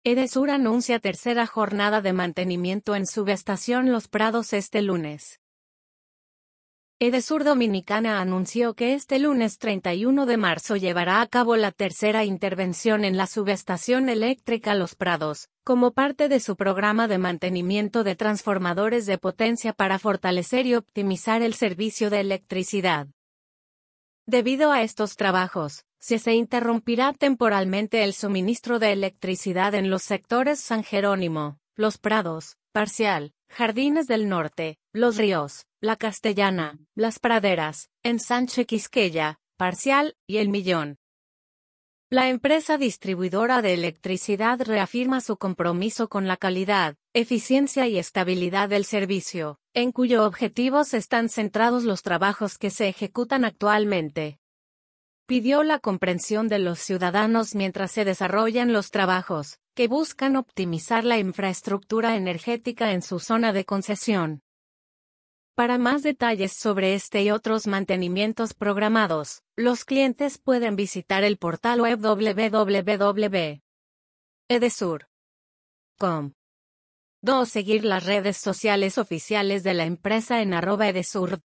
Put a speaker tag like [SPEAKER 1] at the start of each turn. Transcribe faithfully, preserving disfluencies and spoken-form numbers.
[SPEAKER 1] Edesur anuncia tercera jornada de mantenimiento en subestación Los Prados este lunes. Edesur Dominicana anunció que este lunes treinta y uno de marzo llevará a cabo la tercera intervención en la subestación eléctrica Los Prados, como parte de su programa de mantenimiento de transformadores de potencia para fortalecer y optimizar el servicio de electricidad. Debido a estos trabajos, se, se interrumpirá temporalmente el suministro de electricidad en los sectores San Jerónimo, Los Prados, Parcial, Jardines del Norte, Los Ríos, La Castellana, Las Praderas, Ensanche Quisqueya, Parcial, y El Millón. La empresa distribuidora de electricidad reafirma su compromiso con la calidad, eficiencia y estabilidad del servicio, en cuyo objetivos están centrados los trabajos que se ejecutan actualmente. Pidió la comprensión de los ciudadanos mientras se desarrollan los trabajos, que buscan optimizar la infraestructura energética en su zona de concesión. Para más detalles sobre este y otros mantenimientos programados, los clientes pueden visitar el portal web doble u doble u doble u punto edesur punto com. dos Seguir las redes sociales oficiales de la empresa en arroba edesur.